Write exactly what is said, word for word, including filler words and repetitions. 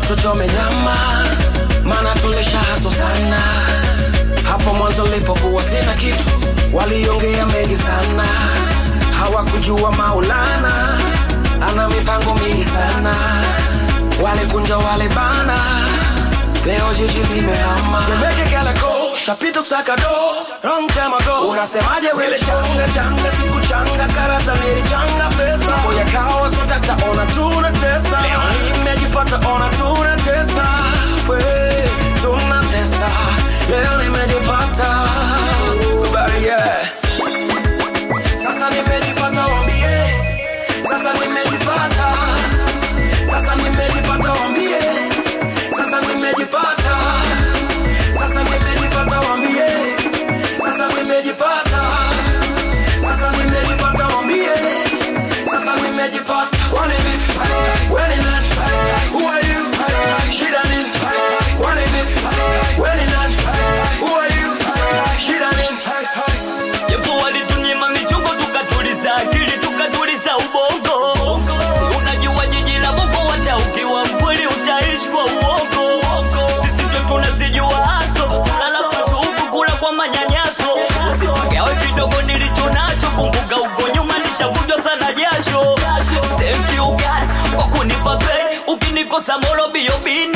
tuchome nyama, maana tulisha haso sana. Hapo mwanzo nilipokuwa sina kitu, waliongea mengi sana. Hawakujua Maulana ana mipango mingi sana. Wale kunja wale bana, leo jiji limehama. Temeke Kariakoo, shapita Usakado, long time ago. Unasemaje wewe changa changa, siku changa, karata nilichanga pesa. Moya kawa sotata, ona tunatesa. Leo nimejipata, ona tunatesa. We, tunatesa. Leo nimejipata. But yeah. Sasa nimejipata wambie. Sasa nimejipata. Sasa nimejipata wambie. Sasa nimejipata. Sasa nimejipata wambie. Sasa nimejipata. Sasa nimejipata wambie. Sasa nimejipata. Kwani vipi? Wewe ni nani? Who are you? Shida nini? Kwani vipi? Wewe ni nani? Who are you? Shida nini? Yepo walitunyima michongo tukatuliza akili tukatuliza ubongo. Unajua jiji la Bongo hata ukiwa mkweli utaishi kwa uongo. Sisi ndio tunasijua haso, lala patupu kula kwa manyanyaso. Usigawe kidogo nilicho nacho, kumbuka uko nyuma nishavujwa sana jasho. Thank you God kwa kunipa pay, ukinikosa molo biyo bini.